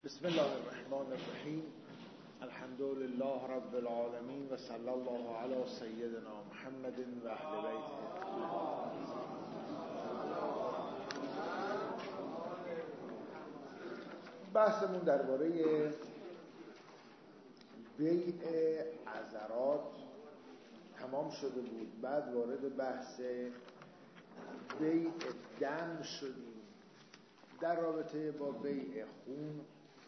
بسم الله الرحمن الرحیم. الحمد لله رب العالمین و صلی الله علی سیدنا محمد و اهل بیته. بحثمون درباره بیع عذرات تمام شده بود. بعد وارد بحث بیع دم شدیم. در رابطه با بیع خون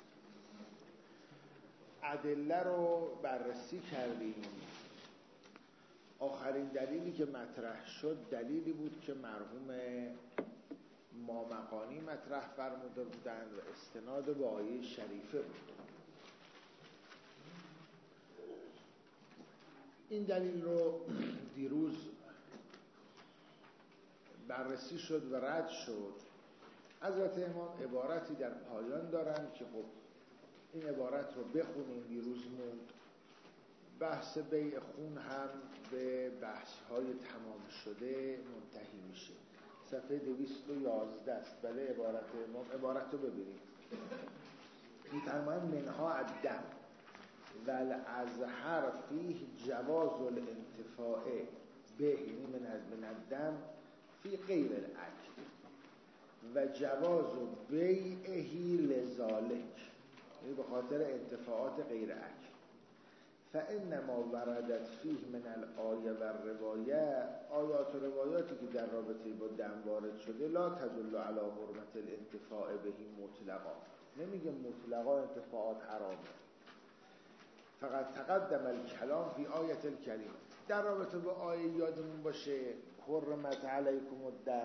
ادله رو بررسی کردیم. آخرین دلیلی که مطرح شد دلیلی بود که مرحوم مامقانی مطرح فرموده بودند و استناد به آیه شریفه بود. این دلیل رو دیروز بررسی شد و رد شد. حضرت امام عبارتی در پایان دارند که خب این عبارت رو بخونیم. دیروز موند بحث بیع خون هم به بحث‌های تمام شده منتهی میشه. صفحه 211 است. بله عبارت امام. عبارت رو ببینید. می‌فرمایند منها الدم والازهر فیه جواز الانتفاع به من الدم فی غیر الاکل و جواز بیعه لذالک، یعنی به خاطر انتفاعات غیر اکل. فانما وردت فیه من الآیه و الروایه، آیات و روایاتی که در رابطه با دم وارد شده لا تدل علی حرمت الانتفاع به مطلقا، نمیگه مطلقا انتفاعات حرامه. فقط تقدم الکلام فی آیت الکریمه. در رابطه با آیه یادمون باشه حرمت علیکم الدم،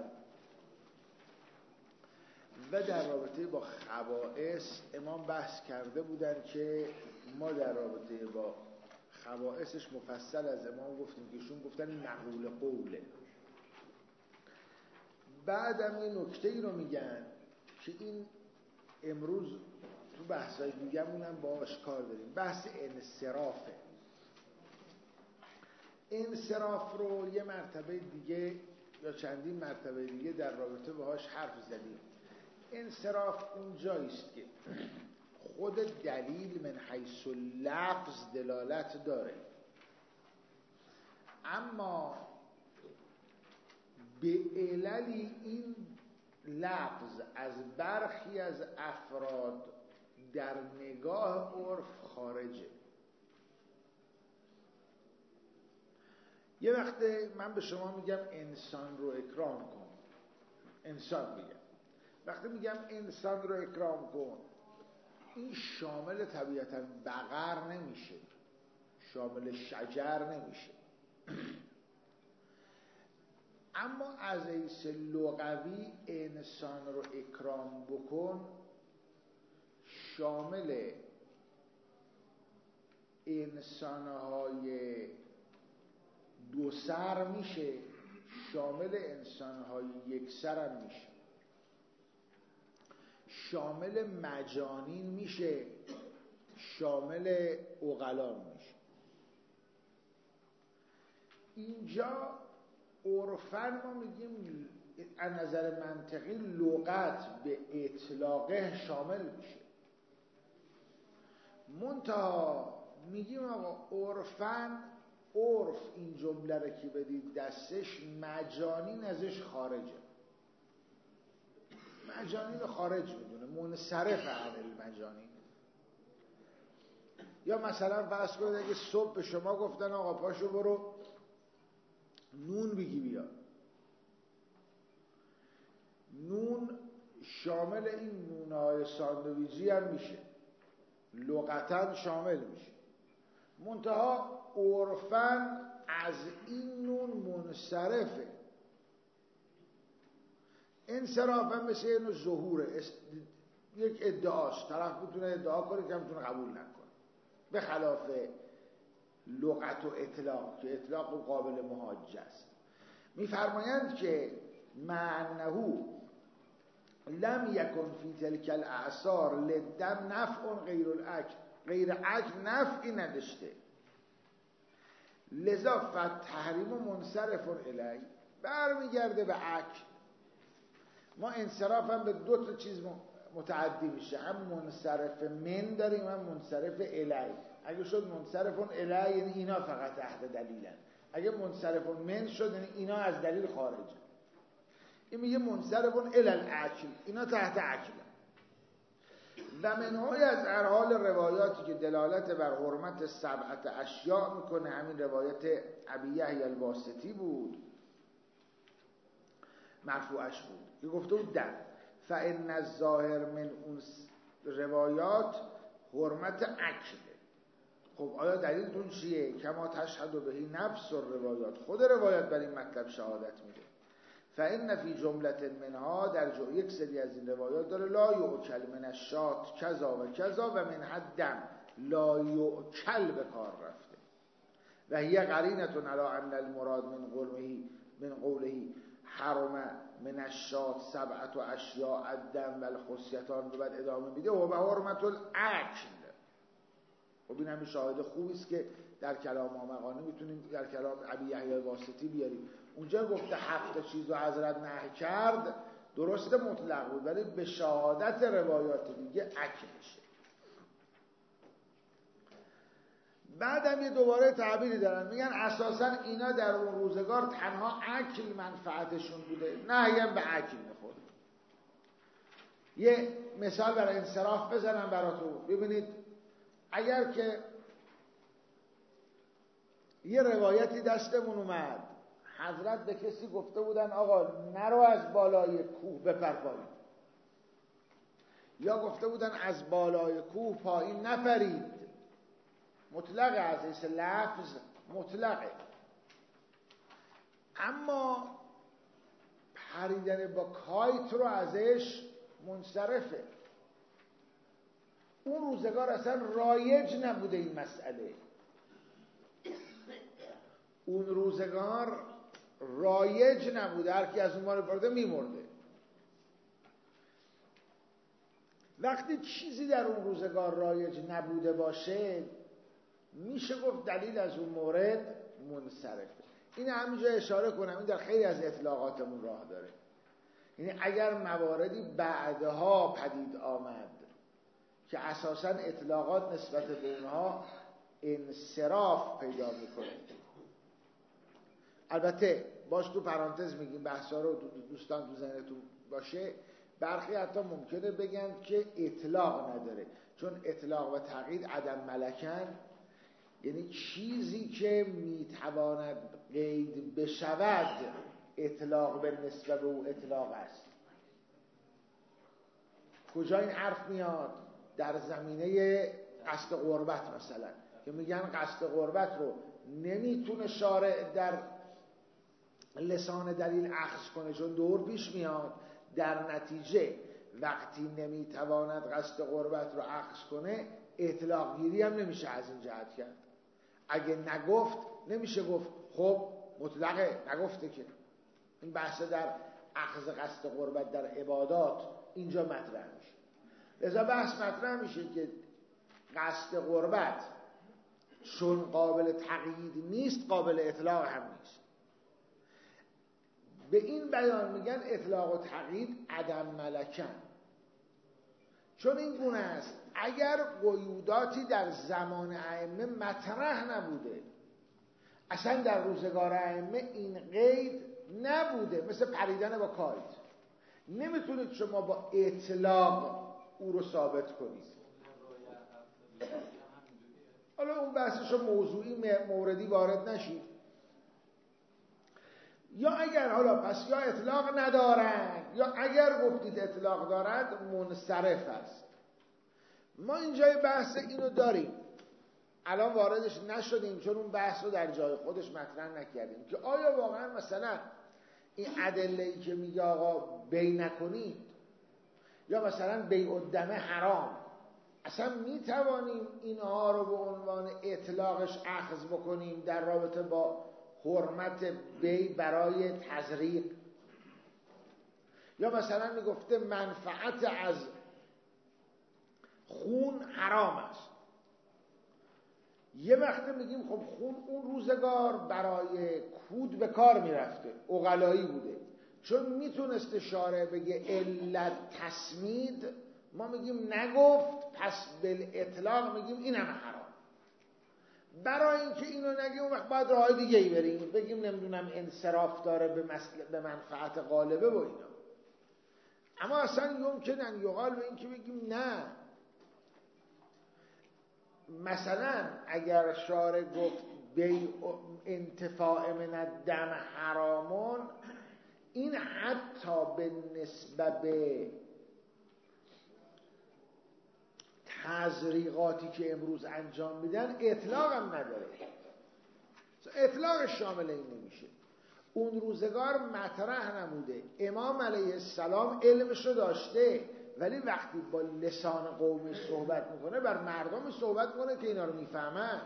و در رابطه با خبائث امام بحث کرده بودن که ما در رابطه با خبائثش مفصل از امام گفتیم که ایشون گفتن این مقول قوله. بعدم این نکته ای رو میگن که این امروز تو بحثای دیگه‌مونم باهاش کار داریم. بحث انصرافه. انصراف رو یه مرتبه دیگه یا چندین مرتبه دیگه در رابطه باهاش حرف زدیم. انصراف اون جاییست که خود دلیل من حیث لفظ دلالت داره، اما به عللی این لفظ از برخی از افراد در نگاه عرف خارجه. یه وقت من به شما میگم انسان رو اکرام کن، انسان میگم، وقتی میگم انسان رو اکرام کن این شامل طبیعتاً بقر نمیشه، شامل شجر نمیشه. اما از حیث لغوی انسان رو اکرام بکن شامل انسانهای دو سر میشه، شامل انسانهای یک سر هم میشه، شامل مجانین میشه، شامل عقلا میشه. اینجا عرفاً ما میگیم از نظر منطقی لغت به اطلاقه شامل میشه، منتها میگیم آقا عرفاً عرف این جمله رو که بدید دستش مجانین ازش خارجه، مجانین رو خارج میدونه، منصرف عن المجانین. یا مثلا فرض کنید اگه صبح به شما گفتن آقا پاشو برو نون بگی بیا، نون شامل این نونهای ساندویجی هم میشه، لغتا شامل میشه، منتها عرفاً از این نون منصرفه. انصراف هم مثل اینو ظهوره، یک ادعاست، طرف میتونه ادعا کنه که میتونه قبول نکنه، به خلاف لغت و اطلاق که اطلاق قابل محاجه است. میفرمایند که معنه لم یکن فی تلک الاعصار للدم نفع غیر الاکل، غیر اکل نفعی نداشته، لذا فتحریم منصرف الی، برمیگرده به اکل. ما انصراف هم به دو تا چیز متعدی میشه، هم منصرف من داریم هم منصرف الی. اگه شد منصرفون الی یعنی اینا فقط تحت دلیلن، اگه منصرفون من شد یعنی اینا از دلیل خارجن. این میگه منصرفون الی العقل، اینا تحت عقلن. و منهای از ارحال روایاتی که دلالت بر حرمت سبعت اشیاء میکنه همین روایت ابی یحیی الواسطی بود، مرفوعش بود که گفته بود در فإن الظاهر من اون روایات حرمت عقله. خب آیا دلیلتون چیه؟ کما تشهد بهی نفس الروایات، خود روایت بر این مطلب شهادت میده. فإن فی جملة منها، در یک سری از این روایات داره لا یؤکل من الشاة کذا و کذا و من الدم لا یؤکل به کار رفته و هی قرینة علی ان المراد من قوله حرم من الشاة سبعة اشیاء الدم و الخصیتان. و بعد ادامه میده و حرمت العقل. خب این همین شاهد خوبی است که در کلام آمقانه میتونیم در کلام ابی یحیی الواسطی بیاریم. اونجا گفته 7 چیز رو حضرت نهی کرد، درست مطلق بود، ولی به شهادت روایات دیگه عقل بشه. بعدم یه دوباره تعبیری دارن، میگن اساسا اینا در اون روزگار تنها عقل منفعتشون بوده، نهی هم به عقل میخورد. یه مثال برای انصراف بزنم براتون. ببینید اگر که یه روایتی دستمون اومد، حضرت به کسی گفته بودن آقا نرو از بالای کوه بپر پایین، یا گفته بودن از بالای کوه پایین نپرید، مطلقه، از لفظ مطلقه، اما پریدن با کایت رو ازش منصرفه. اون روزگار اصلا رایج نبوده این مسئله، اون روزگار رایج نبوده، هر کی از اون مال پرده میمرده. وقتی چیزی در اون روزگار رایج نبوده باشه میشه گفت دلیل از اون مورد منصرفه. این همینجا اشاره کنم، این در خیلی از اطلاقاتمون راه داره. یعنی اگر مواردی بعدها پدید آمد که اساساً اطلاقات نسبت به اونها انصراف پیدا میکنه، البته باش تو پرانتز میگیم بحثا رو دوستان تو ذهنتون باشه، برخی حتی ممکنه بگن که اطلاق نداره، چون اطلاق و تقیید عدم ملکن، یعنی چیزی که میتواند قید بشود اطلاق به نسبت به او اطلاق است. کجا این حرف میاد؟ در زمینه قصد قربت مثلا، که میگن قصد قربت رو نمیتونه شارع در لسان دلیل اخذ کنه چون دور پیش میاد، در نتیجه وقتی نمیتواند قصد قربت رو اخذ کنه اطلاق گیری هم نمیشه از این جهت کرد. اگه نگفت نمیشه گفت خب مطلقه، نگفته که. این بحث در اخذ قصد قربت در عبادات اینجا مطرح میشه. لذا بحث مطرح میشه که قصد قربت چون قابل تقیید نیست قابل اطلاق هم نیست. به این بیان میگن اطلاق و تقیید عدم ملکن، چون این گونه است اگر قیوداتی در زمان ائمه مطرح نبوده، اصلا در روزگار ائمه این قید نبوده، مثل پریدن با کایت، نمیتونید شما با اطلاق او رو ثابت کنید. حالا اون بحثشو موضوعی موردی وارد نشید. یا اگر حالا پس یا اطلاق ندارن یا اگر گفتید اطلاق دارد منصرف است. ما اینجای بحث اینو داریم، الان واردش نشدیم چون اون بحث رو در جای خودش مطرح نکردیم که آیا واقعا مثلا این ادله‌ای که میگه آقا بی نکنید یا مثلا بیع الدم حرام، اصلا میتوانیم اینها رو به عنوان اطلاقش اخذ بکنیم در رابطه با حرمت بی برای تزریق، یا مثلا میگفته منفعت از خون حرام است. یه وقت میگیم خب خون اون روزگار برای کود به کار میرفته، عقلایی بوده، چون میتونسته شارع بگه علت تسمید ما میگیم نگفت پس بالاطلاق میگیم اینم حرام. برای اینکه اینو نگیم اون وقت باید راه دیگه ای بریم، بگیم نمیدونم انصراف داره به منفعت غالبه و اینا. اما اصلا یمکن ان یقال به این که بگیم نه، مثلا اگر شارع گفت بیع انتفاع من الدم حرامون، این حتی به نسبت به تزریقاتی که امروز انجام میدن اطلاق هم نداره، اطلاق شامل این نمیشه. اون روزگار مطرح نموده، امام علیه السلام علمش رو داشته، ولی وقتی با لسان قومی صحبت میکنه بر مردم صحبت میکنه که اینا رو میفهمن.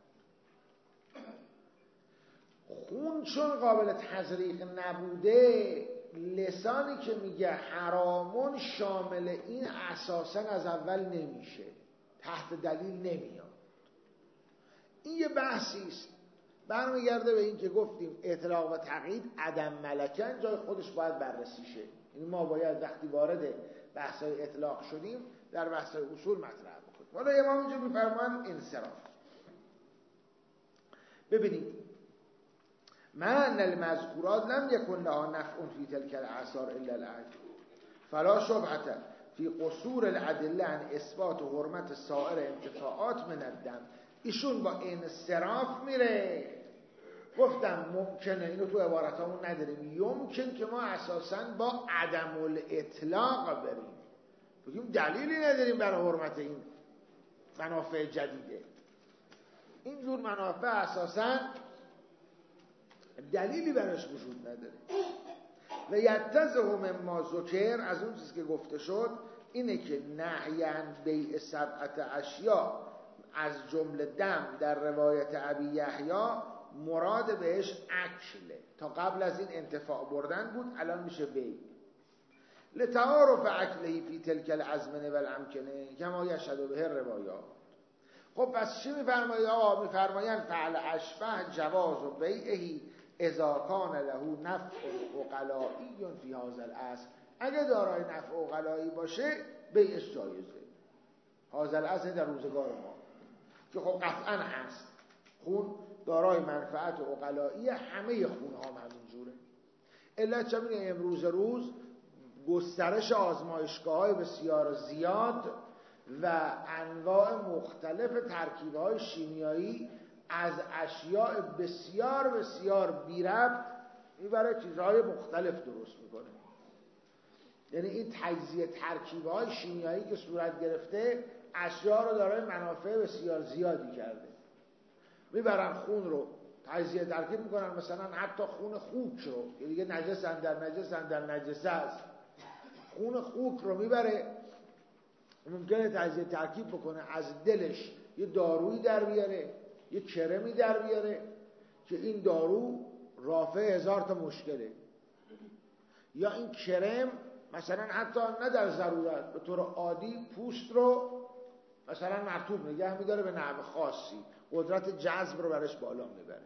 خون چون قابل تزریق نبوده، لسانی که میگه حرامون شامل این اساسا از اول نمیشه، تحت دلیل نمیاد. این یه بحثی است، برمیگرده به این که گفتیم اطلاق و تقیید عدم ملکن، جای خودش باید بررسی شه. یعنی ما باید وقتی وارد بحث‌های اطلاق شدیم در بحث‌های اصول مطرح بکنیم. حالا امام اینجا می‌فرمایند انصراف. ببینید من المذکورات لم یکن لها نفع فی تلک الاعصار الا العجل فلا شبهة فی قصور الادله عن اثبات حرمت سایر انتفاعات من الدم. ایشون با انصراف میره. گفتم ممکنه، اینو تو عبارتامون نداریم، یمکن که ما اساساً با عدم الاطلاق بریم، بگیم دلیلی نداریم برای حرمت این منافع جدیده. اینجور منافع اساساً دلیلی براش وجود نداره. و یتزه مما ذکر، از اون چیزی که گفته شد اینه که نهیان بیع سبعت اشیاء از جمله دم در روایت ابی یحیی مراد بهش اکله. تا قبل از این انتفاع بردن بود، الان میشه بیع. لتعارف اکلهی فی تلک الازمنه و الامکنه کما یشهد به روایات. خب پس چی میفرمایید آقا؟ میفرمایند فعل اشبه جواز و بیعهی اذا کان له نفع عقلایی فی هذا الاصل. اگه دارای نفع عقلایی باشه بیعش جایزه. هذا الاصل در روزگار ما که خب قطعا هست، خون دارای منفعت عقلایی، همه خون ها همینجوره. علت چه امروز روز گسترش آزمایشگاه‌های بسیار زیاد و انواع مختلف ترکیب‌های شیمیایی از اشیاء بسیار بسیار بی‌ربط میبره چیزهای مختلف درست میکنه. یعنی این تجزیه ترکیب‌های شیمیایی که صورت گرفته اشیاء رو دارای منافع بسیار زیادی کرده. میبرن خون رو تجزیه ترکیب میکنن، مثلا حتی خون خوک رو که دیگه نجس در نجسه است، خون خوک رو میبره ممکنه تجزیه ترکیب بکنه، از دلش یه دارویی در بیاره، یه کرمی در بیاره که این دارو رافع 1000 تا مشکله. یا این کرم مثلا حتی نه در ضرورت، به طور عادی پوست رو مثلا مرطوب نگه میداره به نحو خاصی، قدرت جذب رو برش بالا میبره.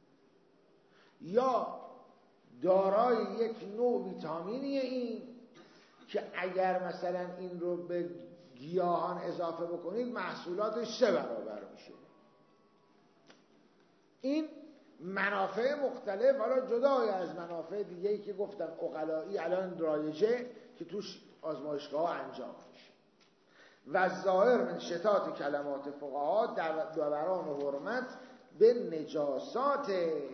یا دارای یک نوع ویتامینی این که اگر مثلا این رو به گیاهان اضافه بکنید محصولاتش 3 برابر میشه. این منافع مختلف، حالا جدای از منافع دیگه‌ای که گفتم عقلایی الان رایجه که توش آزمایشگاه انجام میشه. و ظاهر من شتات کلمات فقها دوران حرمت به نجاسات،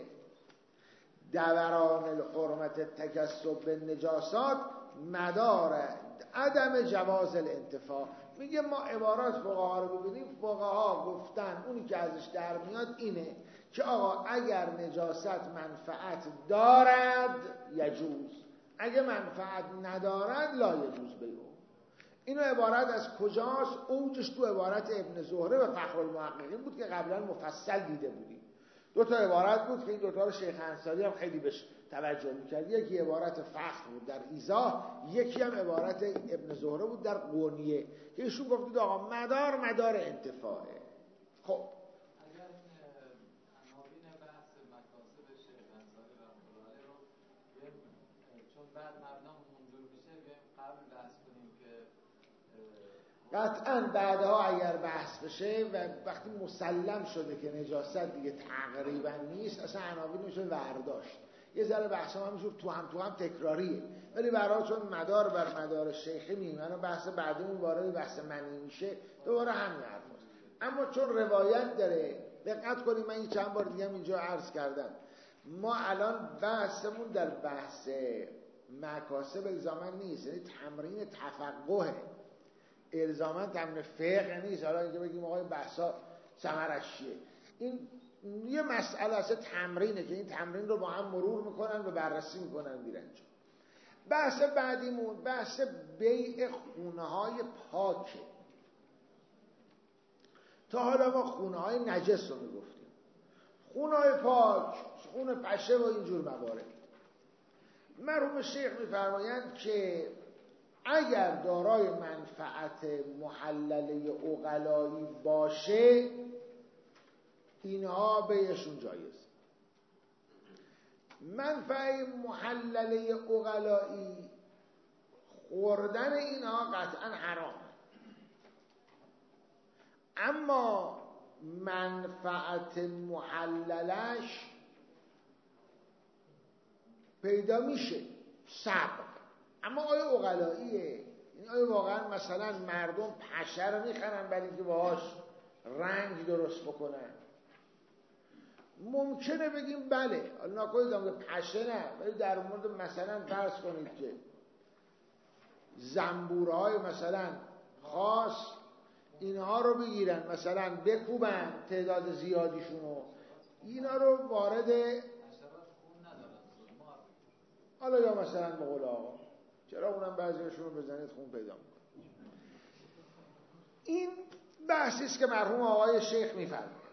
دوران الحرمت تکسب به نجاسات مدار عدم جواز الانتفاع. میگه ما عبارات فقها رو ببینیم، فقها گفتن اونی که ازش در میاد اینه که آقا اگر نجاست منفعت دارد یجوز، اگه منفعت ندارد لا یجوز بیعه. اینو عبارت از کجاست؟ اوجش تو عبارت ابن زهره و فخر المحققین بود که قبلا مفصل دیده بودیم. 2 تا عبارت بود که این 2 تا رو شیخ انصاری هم خیلی بهش توجه میکرد. یکی عبارت فخر بود در ایضاح، یکی هم عبارت ابن زهره بود در قونیه که ایشون گفت آقا مدار انتفاعه. خب اگر عناوین بحث مکاسب شیخ انصاری رحمه الله رو چون بعد مردم منظور میشه بیایم قبل بحث کنیم که قطعا بعدها اگر بحث بشه و وقتی مسلم شده که نجاست دیگه تقریبا نیست، اصلا عناوین میشه ورداشت. یه ذره بحث هم همینجور تو هم تکراریه، ولی برای چون مدار بر مدار شیخی میمونه، بحث بعدیمون وارد بحث معنی میشه، دوباره همین حرف هست. اما چون روایت داره، دقت کنید، من این چند بار دیگه هم اینجا عرض کردم، ما الان بحثمون در بحث مکاسب الزاما نیست، یعنی تمرین تفقهه، الزاما تمرین فقه نیست. حالا اینکه بگیم آقای بحثا ثمرش چیه، این یه مسئله است، تمرینه که این تمرین رو با هم مرور میکنن و بررسی میکنن میرن جا. بحث بعدیمون بحث بیع خونه های پاکه. تا حالا ما خونه های نجس رو میگفتیم، خونه های پاک، خونه پشه و اینجور موارد. مرحوم شیخ میفرمایند که اگر دارای منفعت محلله عقلایی باشه اینها بیعشون جایز. منفعه محلله عقلایی خوردن اینها قطعا حرامه، اما منفعت محللش پیدا میشه صبر. اما آیا عقلاییه؟ یعنی آیا واقعا مثلا مردم پشه رو میخرن برای اینکه باهاش رنگ درست بکنن؟ ممکنه بگیم بله، حالا نکنید که پشه نه، ولی در مورد مثلا فرض کنید که زنبورهای مثلا خاص اینها رو بگیرن، مثلا بکوبن تعداد زیادیشونو، اینا رو وارد حالا یا مثلا به قول آقا چرا اونم بعضیشون رو بزنید خون پیدا میکنه. این بحثی است که مرحوم آقای شیخ میفرمایند.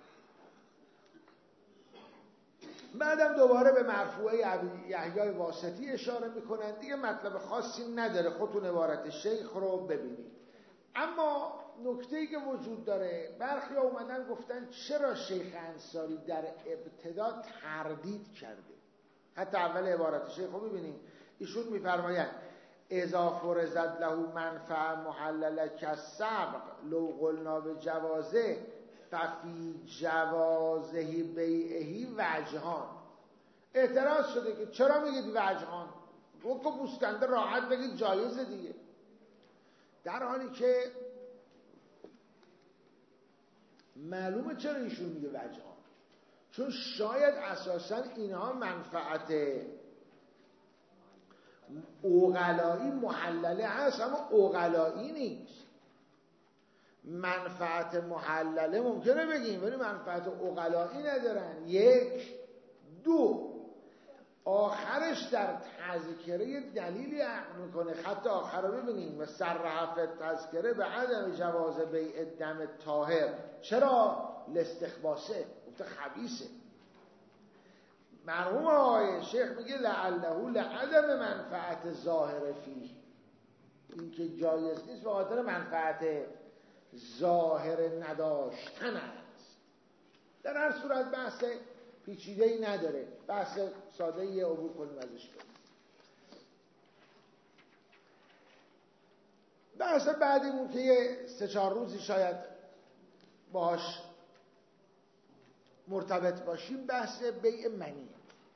بعدم دوباره به مرفوعه یحیی واسطی اشاره میکنن، دیگه مطلب خاصی نداره، خودتون عبارت شیخ رو ببینید. اما نکته‌ای که وجود داره، برخی اومدن گفتن چرا شیخ انصاری در ابتدا تردید کرده. حتی اول عبارت شیخ رو ببینید، ایشون میفرمایند اذا فرضت له منفعه محلله کالسبق لو قلنا بجوازه ففی جوازه بیعه وجهان. اعتراض شده که چرا میگید وجهان؟ رو که بوسکنده راحت بگید جایزه دیگه، در حالی که معلومه چرا ایشون میگه وجهان، چون شاید اساسا اینها منفعت عقلایی محلله هست اما عقلایی نیست. منفعت محلله ممکنه بگیم ولی منفعت عقلایی ندارن. یک، دو، آخرش در تذکره دلیلی عقل میکنه، خط آخر رو ببینیم و سرحف تذکره به عدم جواز بیع دم طاهر. چرا؟ لاستخباسه، گفته خبیثه. مرحوم آقای شیخ میگه لعله لعدم منفعت ظاهر فیه، این که جایز نیست به خاطر منفعت ظاهر نداشتن است. در هر صورت بحث پیچیده‌ای نداره، بحث ساده‌ای عبور کنیم ازش. بحث بعدیمون که یه 3-4 روزی شاید باهاش مرتبط باشیم بحث بیع منی.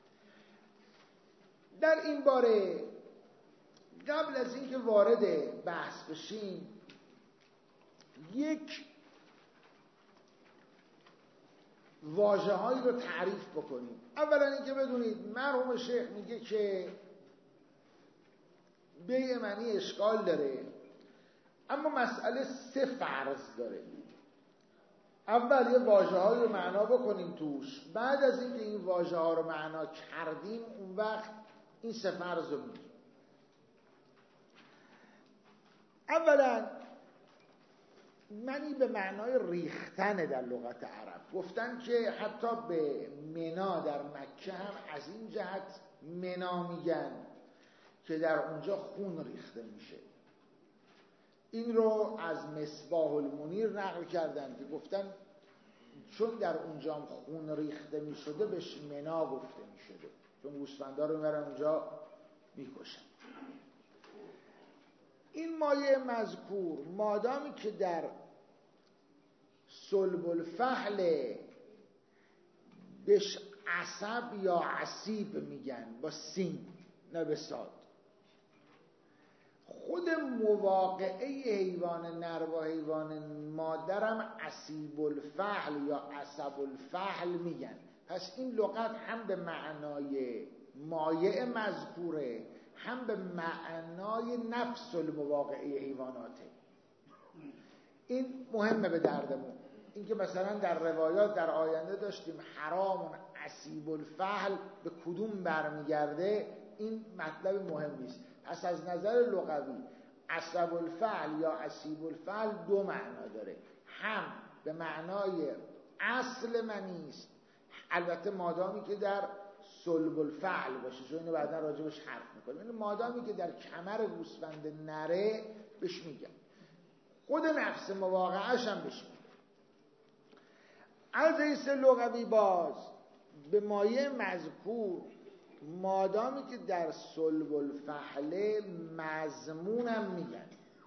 در این باره قبل از اینکه وارد بحث بشیم یک واژه‌هایی رو تعریف بکنیم. اولا اینکه بدونید مرحوم شیخ میگه که بیع منی اشکال داره، اما مسئله 3 فرض داره. اول یه واژه‌هایی رو معنا بکنیم توش، بعد از اینکه این واژه‌ها رو معنا کردیم اون وقت این 3 فرض رو میگیم. اولا منی به معنای ریختن در لغت عرب. گفتن که حتی به منا در مکه هم از این جهت منا میگن که در اونجا خون ریخته میشه. این رو از مصباح المنیر نقل کردن که گفتن چون در اونجا هم خون ریخته میشده بهش منا گفته میشده، چون گوسفندا رو میبرن اونجا میکشن. این مایع مذکور مادامی که در صلب الفحل بهش عصب یا عصیب میگن با سین نه به صاد. خود مواقعه حیوان نر و حیوان مادرم عصیب الفحل یا عصب الفحل میگن. پس این لغت هم به معنای مایع مذکوره هم به معنای نفس المواقعه حیواناته. این مهمه به دردمون. این که مثلا در روایات در آینده داشتیم حرام عصیب الفحل به کدوم برمیگرده، این مطلب مهم نیست. پس از نظر لغوی عصب الفحل یا عصیب الفحل دو معنا داره، هم به معنای اصل منی است، البته مادامی که در صلب الفحل باشه، چون اینو بعدا راجبش حرف میکنیم. این مادامی که در کمر گوسفند نره بهش میگن، خود نفس مواقعش هم بهش میگن. از حیث لغوی باز به مایع مذکور مادامی که در صلب الفحل مضمونم میگن،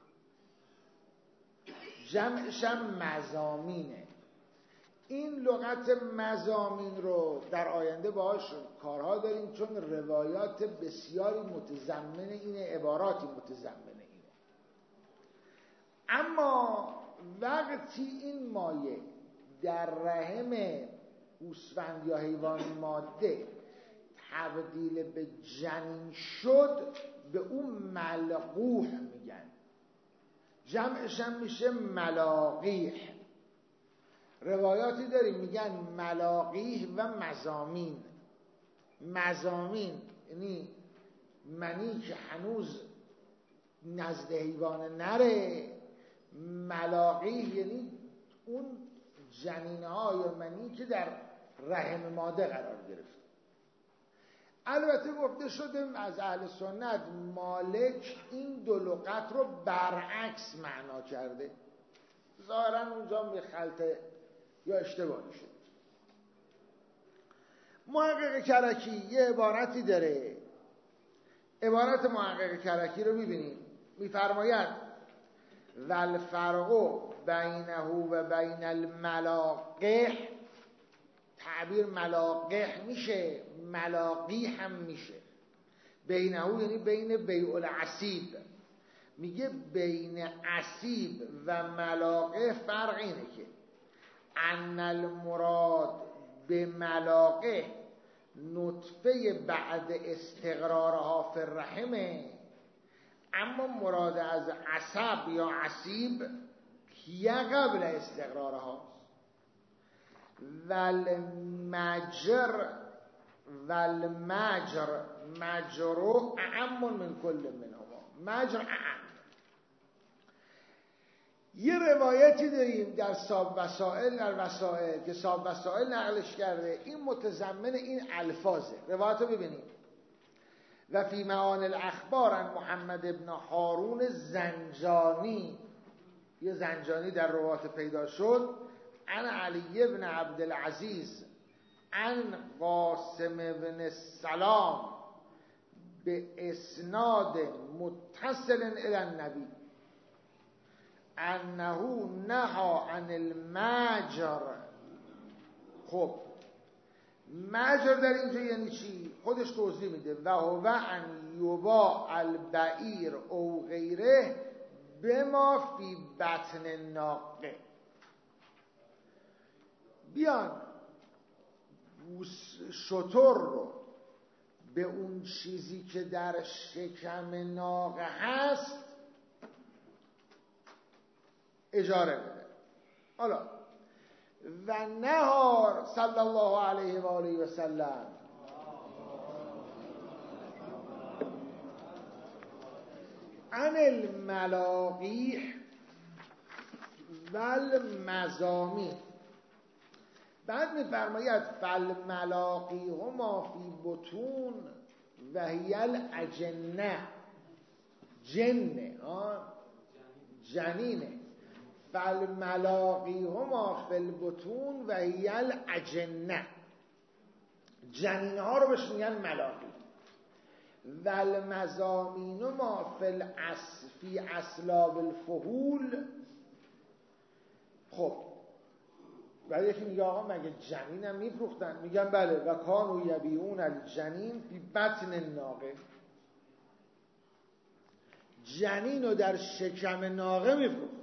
جمعش هم مضامینه. این لغت مضامین رو در آینده باهاش کارها داریم، چون روایات بسیاری متضمن اینه، عباراتی متضمن اینه. اما وقتی این مایع در رحم گوسفند یا حیوان ماده تبدیل به جنین شد به اون ملقوح میگن، جمعش هم میشه ملاقیح. روایاتی داریم میگن ملاقیح و مضامین. مضامین یعنی منی که هنوز نزد حیوان نره، ملاقیح یعنی اون جنین‌ها یا منی که در رحم ماده قرار گرفت. البته گفته شده از اهل سنت مالک این دو لغت رو برعکس معنا کرده، ظاهرا اونجا به خلطه یا اشتباهی شد. محقق کرکی یه عبارتی داره، عبارت محقق کرکی رو ببینید، میفرماید والفرق بینه و بین الملاقح، تعبیر ملاقح میشه، ملاقی هم میشه. بینه یعنی بین بیع العصیب، میگه بین عصیب و ملاقح فرق اینه که ان المراد به ملاقح نطفه بعد استقرارها فی الرحمه، اما مراد از عصب یا عصیب هی قبل استقرارها. والمجر مجرو اعم من کل منهما، مجر اعم. یه روایتی داریم در صاحب وسائل، در وسائل که صاحب وسائل نقلش کرده، این متضمن این الفاظه. روایت رو ببینیم. و فی معان الاخبار عن محمد ابن هارون زنجانی، یه زنجانی در روایت پیدا شد، عن علی ابن عبدالعزیز عن قاسم ابن السلام به اسناد متصل الی النبی انه نهی عن المجر. خب مجر در اینجا یعنی چی؟ خودش توضیح میده. و هو ان یباع البعیر او غیره بما فی بطن الناقه. بیان شتر رو به اون چیزی که در شکم ناقه هست اجاره بده. حالا و نهار صلی الله علیه و آله و سلم عن الملاقیح و المضامین. بعد می‌فرماید فالملاقیهما فی بطون و هی الاجنه، جنه جنینه. فالملاقیهما فی البطون و هی الاجنه، جنین ها رو بهش میگن ملاقی. و المزامین ما فی اسلاب الفهول. خب بعد یکی میگه آقا مگه جنین هم میفروختن؟ میگن بله، و کانوا یبیعون الجنین فی بطن الناقه. جنین رو در شکم ناقه میفروختن.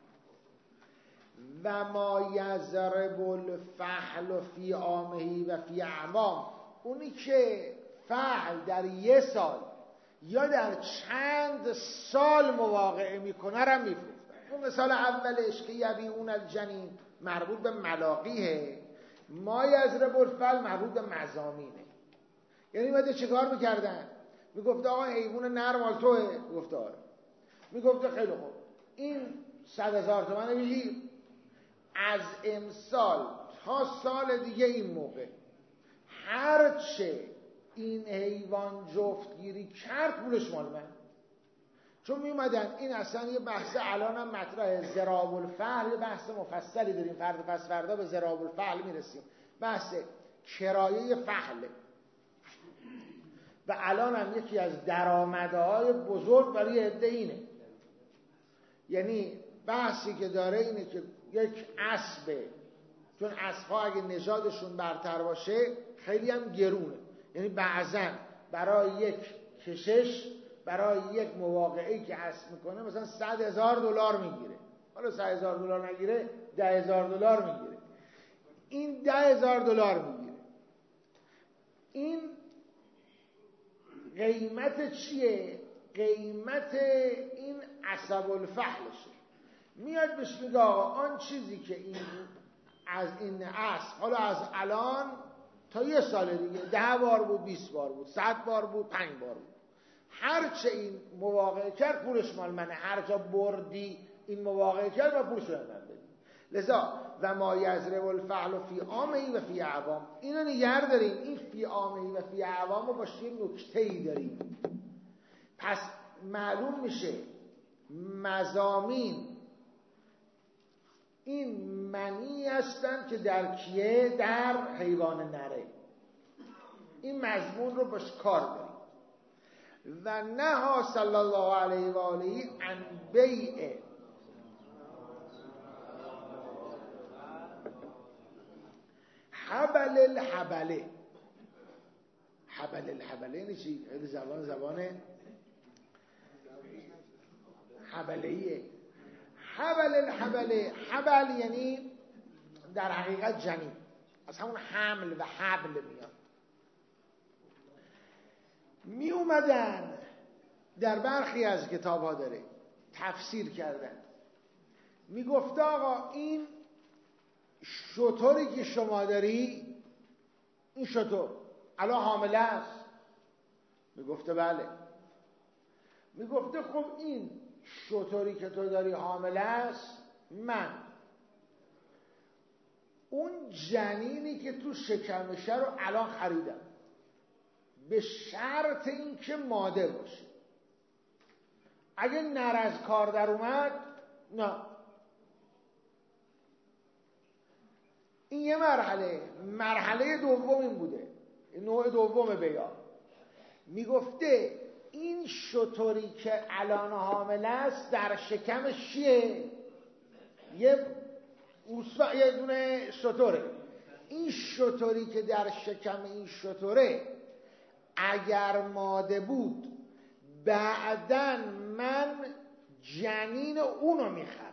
و ما یضرب الفحل فی عامه و فی اعوام، اونی که فحل در یه سال یا در چند سال مواقعه میکنه رو میفروختن. اون مثال اولش که یبیعون الجنین مربوط به ملاقیه، ما یضرب الفحل مربوط به مزامینه. یعنی بعد چیکار میکردن؟ میگفت آقا حیوان نر مال توه، میگفت آره. میگفت خیلی خوب، این 100,000 تومن بگیر، از امسال تا سال دیگه این موقع هرچه این حیوان جفتگیری کرد پولش مال من. چون می اومدن این اصلا یه بحث الان هم مطرحه، ضراب الفحل، یه بحث مفصلی داریم، پس فردا به ضراب الفحل میرسیم، بحث کرایه فحله و الان هم یکی از درآمدهای بزرگ برای عده اینه. یعنی بحثی که داره اینه که یک اسبه، چون اسب‌ها اگه نژادشون برتر باشه خیلی هم گرونه، یعنی بعضن برای یک کشش، برای یک موقعی که اسب میکنه مثلا $100,000 میگیره. حالا $100,000 نگیره، $10,000 میگیره. این $10,000 میگیره. این قیمت چیه؟ قیمت این عصب الفحلشه. میاد بهش میگه آقا آن چیزی که این از این اسب، حالا از الان تا یه سال دیگه 10 بار بود، 20 بار بود، 100 بار بود، 5 بار بود، هرچه این مواقعه کرد پولش مال منه. هر جا بردی این مواقعه کرد و پولش رو من بدی. لذا و ما یضرب الفحل فی عامه و فی اعوام، اینو نگه داریم. این فی عامه و فی اعوام رو باشه یه نکته‌ای داریم. پس معلوم میشه مزامین این منی هستن که در کیه؟ در حیوان نره. این مضمون رو باش کار داریم. و نهی صلی الله علیه و آله عن بیع حبل الحبله. حبل الحبله یعنی چی؟ زبان حبلهیه. حبل الحبله، حبل یعنی در حقیقت جنین، از همون حمل و حبل میاد. می اومدن در برخی از کتاب ها داره تفسیر کردن، می گفت آقا این شتری که شما داری، این شتر الان حامله است؟ می گفته بله. می گفته خب این شتری که تو داری حامله است، من اون جنینی که تو شکمشه رو الان خریدم، به شرط این که ماده باشه. اگه نر از کار در اومد نه. این یه مرحله دوم این بوده، نوع دوم بیان. میگفته این شتری که الان حامله است در شکمش چیه؟ یه دونه شتره. این شتری که در شکم این شتره اگر ماده بود، بعدن من جنین اونو میخرم.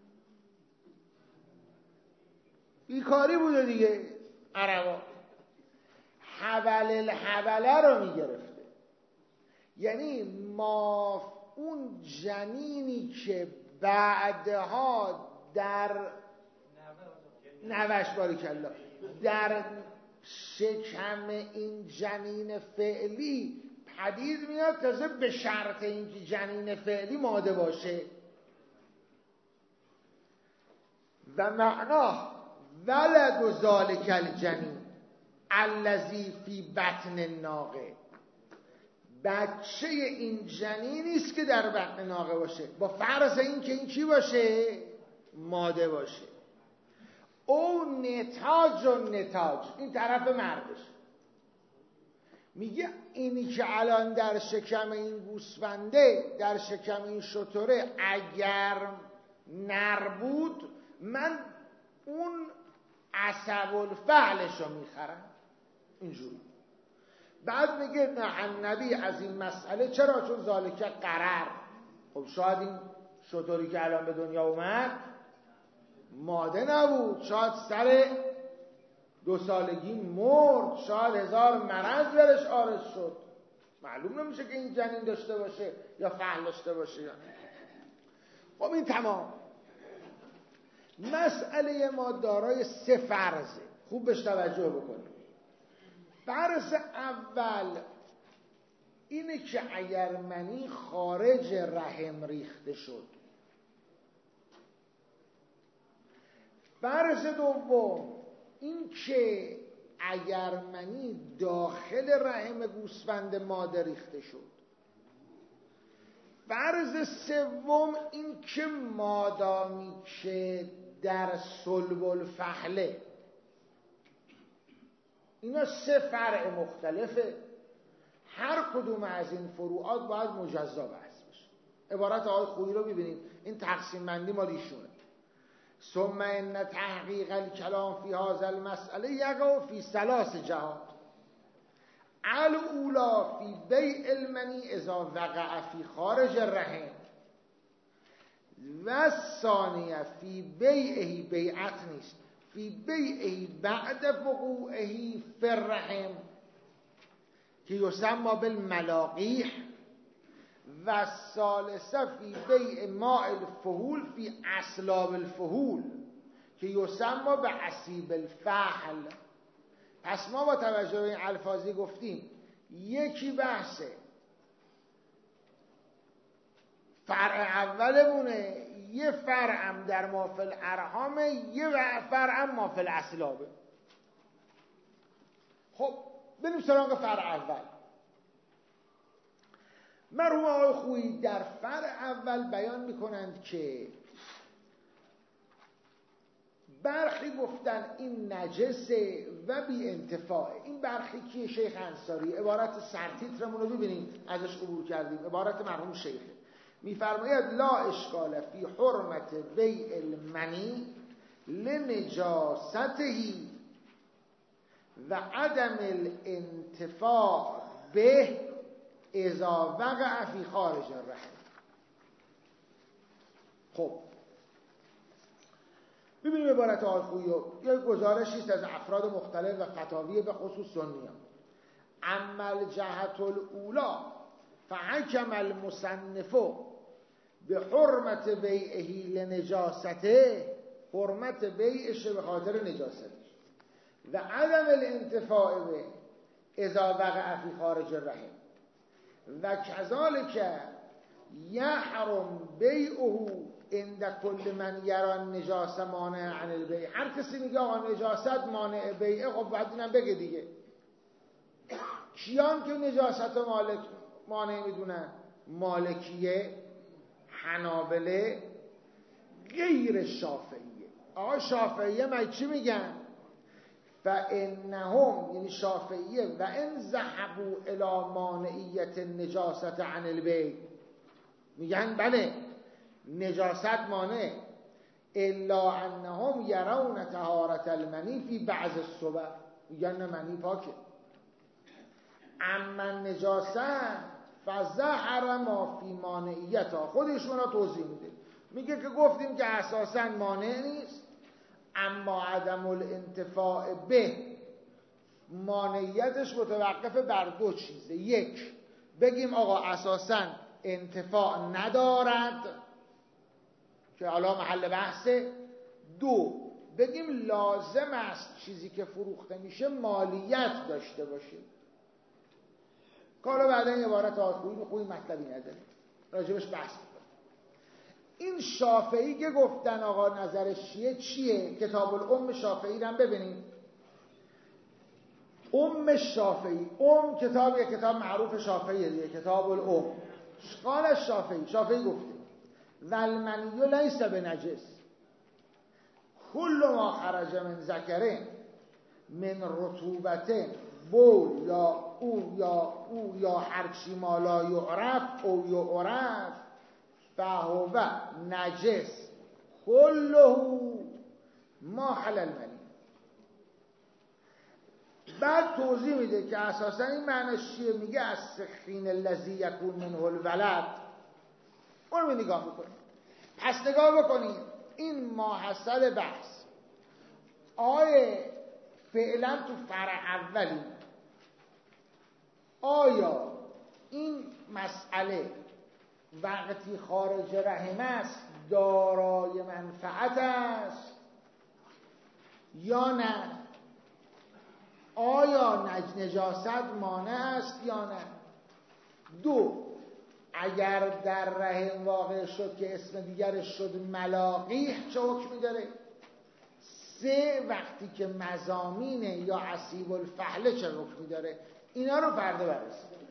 بیکاری بوده دیگه. عربا حبل الحبله رو میگرفته، یعنی ما اون جنینی که بعدها در نوش باریکالله در شکم این جنین فعلی پدید میاد، تازه به شرط اینکه جنین فعلی ماده باشه. و معنا ولد ذالک الجنین الذی فی بطن الناقه، بچه این جنینی است که در بطن ناقه باشه، با فرض اینکه این چی باشه؟ ماده باشه. او نتاج و نتاج، این طرف مردش. میگه اینی که الان در شکم این گوسفنده، در شکم این شتره، اگر نر بود من اون عصب الفعلش رو میخرم. اینجوری. بعد میگه نه النبی از این مسئله، چرا؟ چون ذالکه قرر. خب شاید این شتری که الان به دنیا اومد ماده نبود، شاید سر 2 سالگی مرد، شاید 1000 مرض برش عارض شد، معلوم نمیشه که این جنین داشته باشه یا فعل داشته باشه یا نه. خب این تمام. مسئله ما دارای 3 فرضه، خوب بهش توجه بکنیم. فرض اول اینه که اگر منی خارج رحم ریخته شد. فرض دوم این که اگر منی داخل رحم گوسفند ماده ریخته شد. فرض سوم این که مادامی که در صلب الفحله. اینا 3 فرع مختلفه، هر کدوم از این فروعات باید مجزا بحث بشه. عبارت آقای خویی رو ببینید، این تقسیم بندی مال ایشونه. ثم ان تحقیق الکلام فی هذا المسئله یقع فی 3 جهات. الاولی فی بیع المنی اذا وقع فی خارج الرحم، و الثانیه فی بیعه، بیعت نیست، فی بیعه بعد وقوعه فی الرحم که یسمى بالملاقیح، و الثالثه فی بیع ماء الفحول فی اصلاب الفحول که یسمى بعصیب الفحل. پس ما با توجه به این الفاظی گفتیم یکی بحث فرع اولمونه، یه فرعم در ما فی الارحامه، یه فرعم ما فی الاصلابه. خب بریم سراغ فرع اول. مرحوم آقای خویی در فرع اول بیان میکنند که برخی گفتن این نجسه و بی انتفاعه. این برخی که شیخ انصاری، عبارت سرتیترمون رو ببینید ازش عبور کردیم، عبارت مرحوم شیخه، میفرماید لا اشکال فی حرمت بیع المنی لنجاستهی و عدم الانتفاع به اذا وقع فی خارج الرحم. خب ببینیم عبارت آقای خویی رو. یک گزارشی است از افراد مختلف و فتاوی به خصوص سنیان. اما الجهت الاولی فحکم المصنف به حرمت بیعه لنجاسته، حرمت بیعش به خاطر نجاستش، و عدم الانتفاع به اذا وقع فی خارج الرحم، و کذالک یحرم بیعه عند کل من یرا نجاست مانع عن البیع. هر کسی میگه آقا نجاست مانع بیعه، خب باید اینم بگه دیگه. کیان که نجاست مانع میدونن؟ مالکیه، حنابله، غیر شافعیه. آقا شافعیه من چی میگن؟ فانهم، یعنی شافعیه، و ان ذهبوا الی مانعیت النجاست عن البیع، میگن بله نجاست مانع، الا انهم یرون طهارت المنی فی بعض الصور، میگن نه منی پاکه. اما نجاست فظهر ما فی مانعیتها، خودشون را توضیح میده، میگه که گفتیم که اساسا مانع نیست، اما عدم الانتفاع به مانعیتش متوقف بر 2 چیزه. یک، بگیم آقا اساسا انتفاع ندارد که حالا محل بحثه. 2، بگیم لازم است چیزی که فروخته میشه مالیت داشته باشه. کالا بعدا این عبارت آخویی خوبی مطلبی نداره، راجبش بحث میکنه. این شافعی که گفتن آقا نظرش چیه؟ کتاب الام شافعی رو هم ببینید. ام شافعی، کتاب معروف شافعیه دیگه، کتاب الام. قال شافعی گفته والمنی لیس بنجس کل ما خرج من ذکره من رطوبت بول یا او یا هرچی ما لا یعرف او یعرف فهو نجس کله ما حلل منی. بعد توضیح میده که اساسا این معنیش چیه. میگه از سخین الذی یکون منه الولد. اون رو نگاه بکنید. پس نگاه بکنید این ماحصل بحث آیه فعلا تو فرع اولی آیا این مسئله وقتی خارج رحم است دارای منفعت است یا نه؟ آیا نجاست مانع است یا نه؟ دو، اگر در رحم واقع شد که اسم دیگرش شد ملاقیح چه حکمی داره؟ سه، وقتی که مضامینه یا عصیب الفحله چه حکمی داره؟ اینا رو فردا بررسی.